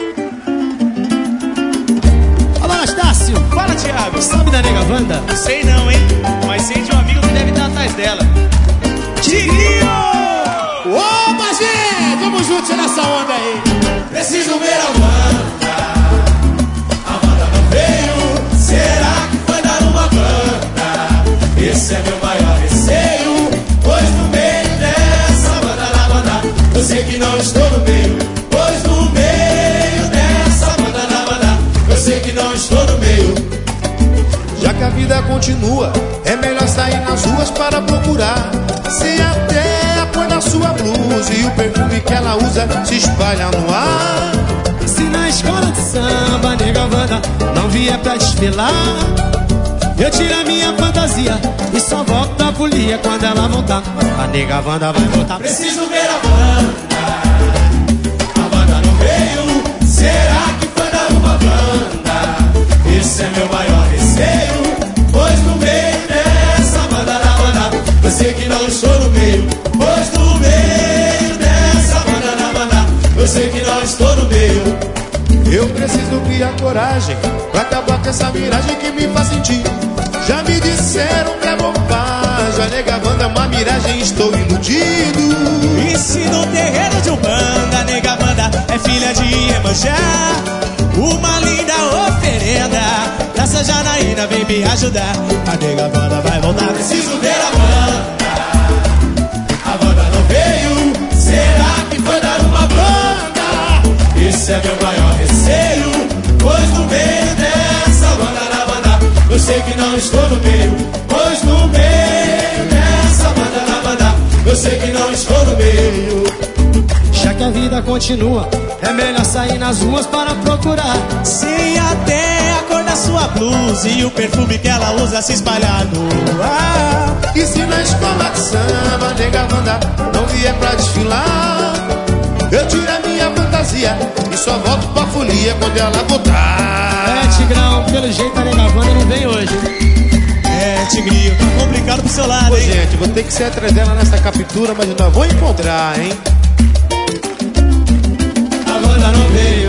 Alô, Anastácio. Fala, Thiago. Sabe da nega Wanda? Não sei não, hein? Mas sei de um amigo que deve estar atrás dela. Tigrinho! Ô, Magé, vamos juntos nessa onda aí. Preciso ver a Wanda. A Wanda não veio. Será que foi dar uma banda? Esse é meu maior receio. Pois no meio dessa banda na banda eu sei que não estou no meio. Pois no meio dessa banda na banda eu sei que não estou no meio. Já que a vida continua, é melhor sair nas ruas para procurar. Se até a cor da sua blusa e o perfume que ela usa se espalha no ar. Se na escola de samba, nega Wanda não vier pra desfilar, eu tiro a minha fantasia e só volto da folia quando ela montar. A nega Wanda vai voltar. Preciso ver a Wanda. A Wanda não veio. Será que foi dar uma banda? Esse é meu maior receio. Pois no meio dessa banda na banda eu sei que não estou no meio. Pois no meio dessa banda na banda eu sei que não estou no meio. Eu preciso criar coragem pra acabar com essa miragem que me faz sentir. Já me disseram que é bobagem, a nega Wanda é uma miragem, estou iludido. E se no terreiro de Umbanda, a nega Wanda é filha de Iemanjá, uma linda oferenda dessa Janaína vem me ajudar. A nega Wanda vai voltar. Preciso ver a Wanda. A Wanda não veio. Será que foi dar uma banda? Esse é meu maior receio. Pois no meio dessa banda na banda eu sei que não estou no meio. Pois no meio dessa banda na banda eu sei que não estou no meio. Já que a vida continua, é melhor sair nas ruas para procurar. Sei até a cor da sua blusa e o perfume que ela usa se espalhar no ar. E se na escola de samba, a nega Wanda não vier pra desfilar, eu tiro a minha fantasia e só volto pra folia quando ela voltar. É, Tigrão, pelo jeito a nega Wanda não vem hoje. É, Tigrinho, tá complicado pro seu lado, Ô, hein? gente, vou ter que ser atrás dela nessa captura, mas eu não vou encontrar, hein? A Wanda não veio.